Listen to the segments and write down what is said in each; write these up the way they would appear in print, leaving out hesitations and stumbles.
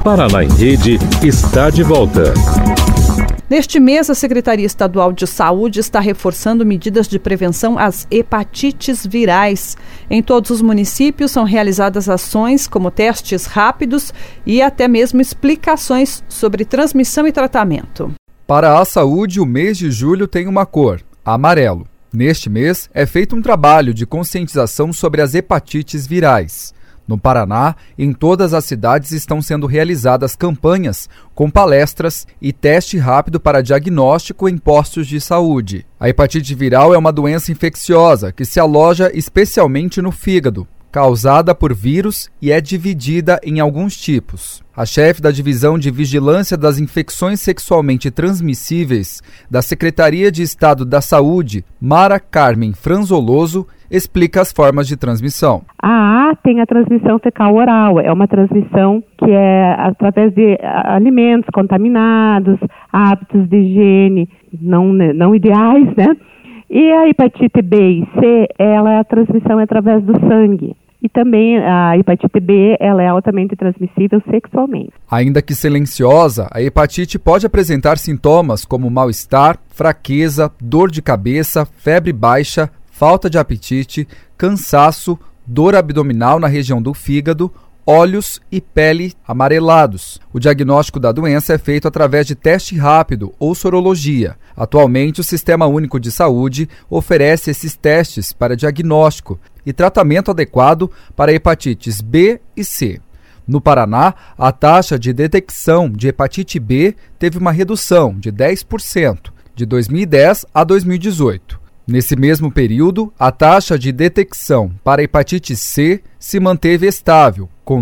Paraná em Rede está de volta. Neste mês, a Secretaria Estadual de Saúde está reforçando medidas de prevenção às hepatites virais. Em todos os municípios são realizadas ações como testes rápidos e até mesmo explicações sobre transmissão e tratamento. Para a saúde, o mês de julho tem uma cor, amarelo. Neste mês, é feito um trabalho de conscientização sobre as hepatites virais. No Paraná, em todas as cidades estão sendo realizadas campanhas com palestras e teste rápido para diagnóstico em postos de saúde. A hepatite viral é uma doença infecciosa que se aloja especialmente no fígado, causada por vírus e é dividida em alguns tipos. A chefe da Divisão de Vigilância das Infecções Sexualmente Transmissíveis da Secretaria de Estado da Saúde, Mara Carmen Franzoloso, explica as formas de transmissão. A tem a transmissão fecal-oral, é uma transmissão que é através de alimentos contaminados, hábitos de higiene não ideais, né? E a hepatite B e C, a transmissão é através do sangue. E também a hepatite B, ela é altamente transmissível sexualmente. Ainda que silenciosa, a hepatite pode apresentar sintomas como mal-estar, fraqueza, dor de cabeça, febre baixa, falta de apetite, cansaço, dor abdominal na região do fígado, olhos e pele amarelados. O diagnóstico da doença é feito através de teste rápido ou sorologia. Atualmente, o Sistema Único de Saúde oferece esses testes para diagnóstico e tratamento adequado para hepatites B e C. No Paraná, a taxa de detecção de hepatite B teve uma redução de 10% de 2010 a 2018. Nesse mesmo período, a taxa de detecção para hepatite C se manteve estável, com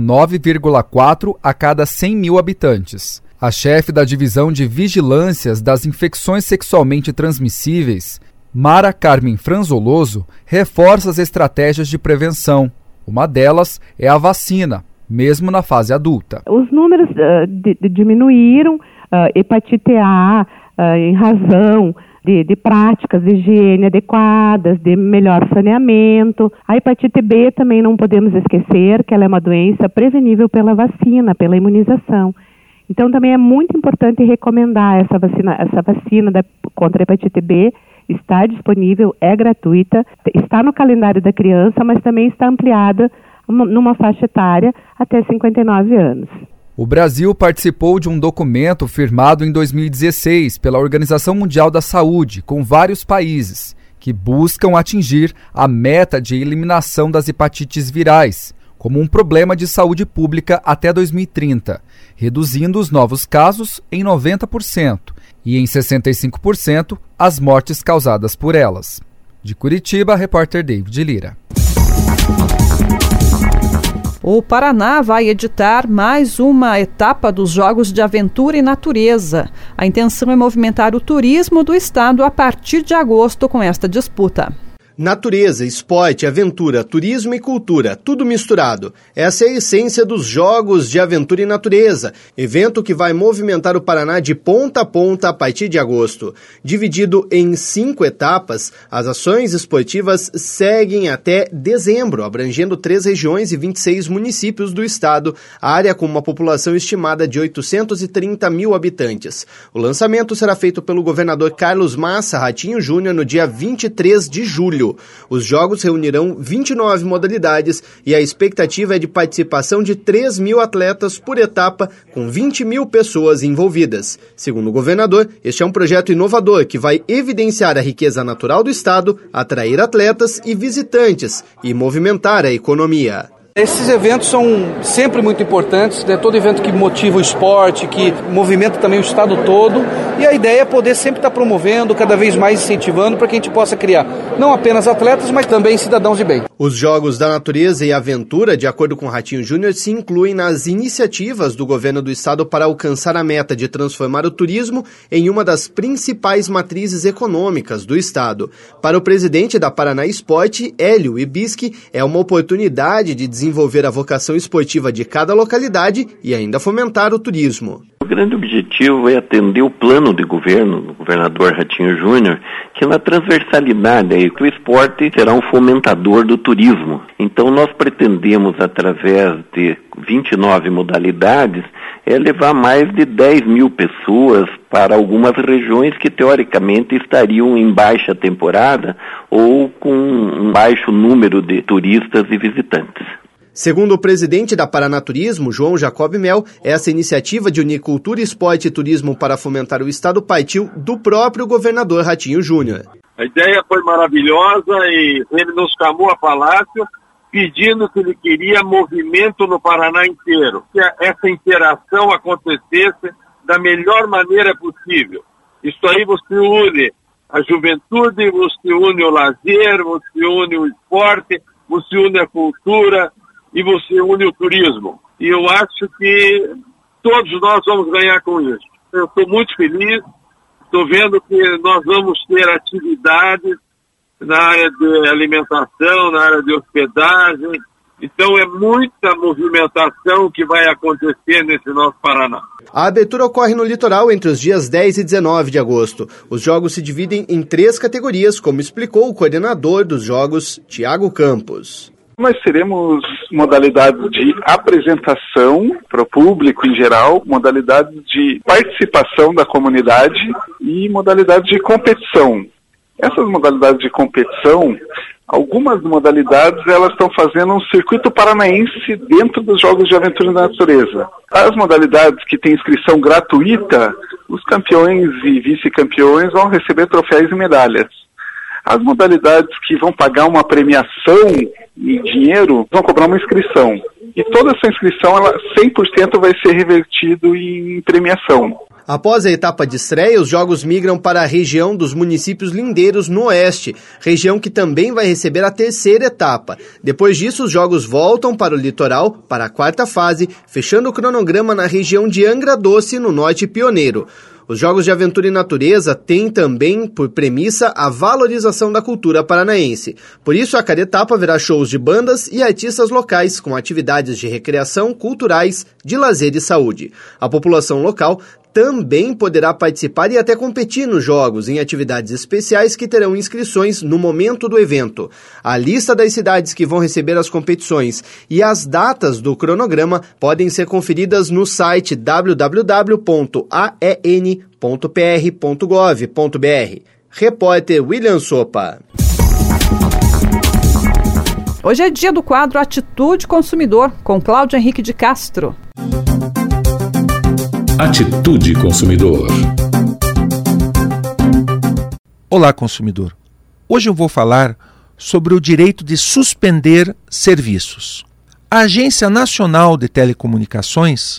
9,4 a cada 100 mil habitantes. A chefe da Divisão de Vigilâncias das Infecções Sexualmente Transmissíveis, Mara Carmen Franzoloso, reforça as estratégias de prevenção. Uma delas é a vacina, mesmo na fase adulta. Os números diminuíram, hepatite A, em razão de práticas de higiene adequadas, de melhor saneamento. A hepatite B também não podemos esquecer que ela é uma doença prevenível pela vacina, pela imunização. Então também é muito importante recomendar essa vacina contra a hepatite B. Está disponível, é gratuita, está no calendário da criança, mas também está ampliada numa faixa etária até 59 anos. O Brasil participou de um documento firmado em 2016 pela Organização Mundial da Saúde com vários países que buscam atingir a meta de eliminação das hepatites virais como um problema de saúde pública até 2030, reduzindo os novos casos em 90% e em 65% as mortes causadas por elas. De Curitiba, repórter David Lira. O Paraná vai editar mais uma etapa dos Jogos de Aventura e Natureza. A intenção é movimentar o turismo do estado a partir de agosto com esta disputa. Natureza, esporte, aventura, turismo e cultura, tudo misturado. Essa é a essência dos Jogos de Aventura e Natureza, evento que vai movimentar o Paraná de ponta a ponta a partir de agosto. Dividido em 5 etapas, as ações esportivas seguem até dezembro, abrangendo 3 regiões e 26 municípios do estado, área com uma população estimada de 830 mil habitantes. O lançamento será feito pelo governador Carlos Massa Ratinho Júnior no dia 23 de julho. Os jogos reunirão 29 modalidades e a expectativa é de participação de 3 mil atletas por etapa, com 20 mil pessoas envolvidas. Segundo o governador, este é um projeto inovador que vai evidenciar a riqueza natural do estado, atrair atletas e visitantes e movimentar a economia. Esses eventos são sempre muito importantes, né? Todo evento que motiva o esporte, que movimenta também o estado todo, e a ideia é poder sempre estar promovendo, cada vez mais incentivando para que a gente possa criar não apenas atletas, mas também cidadãos de bem. Os Jogos da Natureza e Aventura, de acordo com Ratinho Júnior, se incluem nas iniciativas do governo do estado para alcançar a meta de transformar o turismo em uma das principais matrizes econômicas do estado. Para o presidente da Paraná Esporte, Hélio Ibischi, é uma oportunidade de desenvolver a vocação esportiva de cada localidade e ainda fomentar o turismo. O grande objetivo é atender o plano de governo do governador Ratinho Júnior, que na transversalidade aí, que o esporte será um fomentador do turismo. Então nós pretendemos, através de 29 modalidades, é levar mais de 10 mil pessoas para algumas regiões que teoricamente estariam em baixa temporada ou com um baixo número de turistas e visitantes. Segundo o presidente da Paranaturismo, João Jacob Mel, essa iniciativa de unir cultura, esporte e turismo para fomentar o estado partiu do próprio governador Ratinho Júnior. A ideia foi maravilhosa e ele nos chamou a palácio pedindo que ele queria movimento no Paraná inteiro, que essa interação acontecesse da melhor maneira possível. Isso aí você une a juventude, você une o lazer, você une o esporte, você une a cultura e você une o turismo. E eu acho que todos nós vamos ganhar com isso. Eu estou muito feliz, estou vendo que nós vamos ter atividades na área de alimentação, na área de hospedagem. Então é muita movimentação que vai acontecer nesse nosso Paraná. A abertura ocorre no litoral entre os dias 10 e 19 de agosto. Os jogos se dividem em 3 categorias, como explicou o coordenador dos jogos, Tiago Campos. Nós teremos modalidades de apresentação para o público em geral, modalidades de participação da comunidade e modalidades de competição. Essas modalidades de competição, algumas modalidades elas estão fazendo um circuito paranaense dentro dos Jogos de Aventura na Natureza. As modalidades que têm inscrição gratuita, os campeões e vice-campeões vão receber troféus e medalhas. As modalidades que vão pagar uma premiação em dinheiro vão cobrar uma inscrição. E toda essa inscrição, 100% vai ser revertido em premiação. Após a etapa de estreia, os jogos migram para a região dos municípios lindeiros no oeste, região que também vai receber a 3ª etapa. Depois disso, os jogos voltam para o litoral, para a 4ª fase, fechando o cronograma na região de Angra Doce, no norte pioneiro. Os Jogos de Aventura e Natureza têm também por premissa a valorização da cultura paranaense. Por isso, a cada etapa haverá shows de bandas e artistas locais, com atividades de recreação, culturais, de lazer e saúde. A população local também poderá participar e até competir nos jogos, em atividades especiais que terão inscrições no momento do evento. A lista das cidades que vão receber as competições e as datas do cronograma podem ser conferidas no site www.aen.pr.gov.br. Repórter William Sopa. Hoje é dia do quadro Atitude Consumidor, com Cláudio Henrique de Castro. Atitude Consumidor. Olá, consumidor. Hoje eu vou falar sobre o direito de suspender serviços. A Agência Nacional de Telecomunicações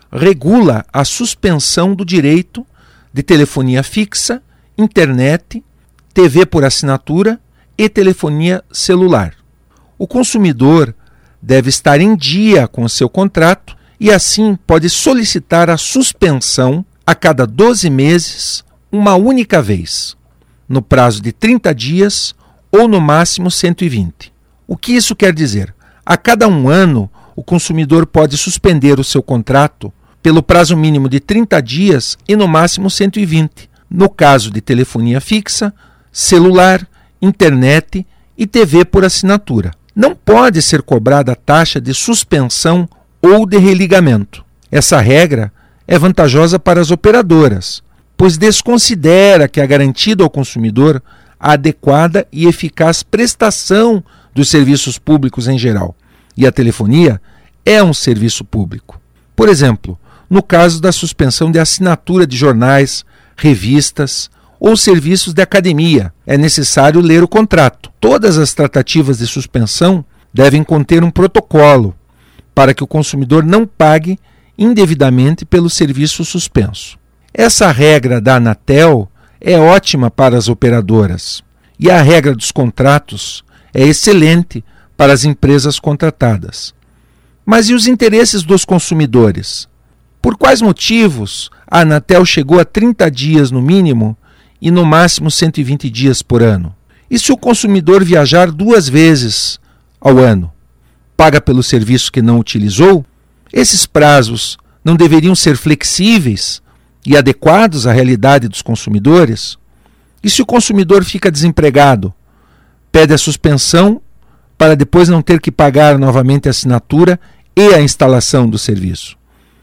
regula a suspensão do direito de telefonia fixa, internet, TV por assinatura e telefonia celular. O consumidor deve estar em dia com seu contrato e assim pode solicitar a suspensão a cada 12 meses, uma única vez, no prazo de 30 dias ou no máximo 120. O que isso quer dizer? A cada 1 ano, o consumidor pode suspender o seu contrato pelo prazo mínimo de 30 dias e no máximo 120, no caso de telefonia fixa, celular, internet e TV por assinatura. Não pode ser cobrada a taxa de suspensão ou de religamento. Essa regra é vantajosa para as operadoras, pois desconsidera que é garantida ao consumidor a adequada e eficaz prestação dos serviços públicos em geral. E a telefonia é um serviço público. Por exemplo, no caso da suspensão de assinatura de jornais, revistas ou serviços de academia, é necessário ler o contrato. Todas as tratativas de suspensão devem conter um protocolo para que o consumidor não pague indevidamente pelo serviço suspenso. Essa regra da Anatel é ótima para as operadoras e a regra dos contratos é excelente para as empresas contratadas. Mas e os interesses dos consumidores? Por quais motivos a Anatel chegou a 30 dias no mínimo e no máximo 120 dias por ano? E se o consumidor viajar 2 vezes ao ano? Paga pelo serviço que não utilizou? Esses prazos não deveriam ser flexíveis e adequados à realidade dos consumidores? E se o consumidor fica desempregado, pede a suspensão para depois não ter que pagar novamente a assinatura e a instalação do serviço?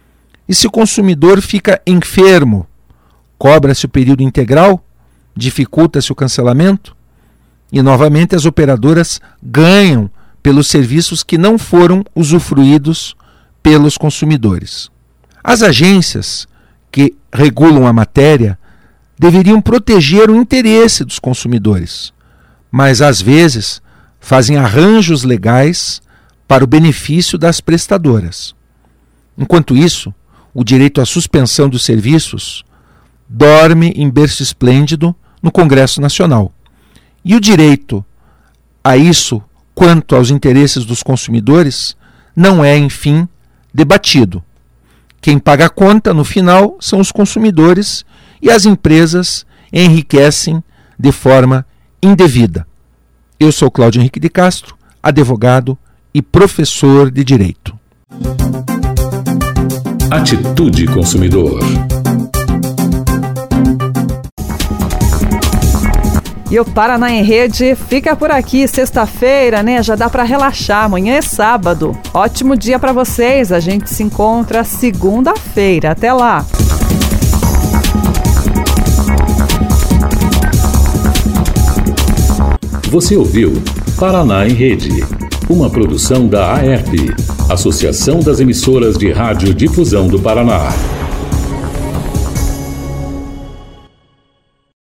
E se o consumidor fica enfermo, cobra-se o período integral? Dificulta-se o cancelamento? E, novamente, as operadoras ganham pelos serviços que não foram usufruídos pelos consumidores. As agências que regulam a matéria deveriam proteger o interesse dos consumidores, mas, às vezes, fazem arranjos legais para o benefício das prestadoras. Enquanto isso, o direito à suspensão dos serviços dorme em berço esplêndido no Congresso Nacional. E o direito a isso, quanto aos interesses dos consumidores, não é, enfim, debatido. Quem paga a conta, no final, são os consumidores e as empresas enriquecem de forma indevida. Eu sou Cláudio Henrique de Castro, advogado e professor de Direito. Atitude Consumidor. E o Paraná em Rede fica por aqui. Sexta-feira, né? Já dá para relaxar. Amanhã é sábado. Ótimo dia para vocês. A gente se encontra segunda-feira. Até lá. Você ouviu Paraná em Rede, uma produção da AERP, Associação das Emissoras de Rádio Difusão do Paraná.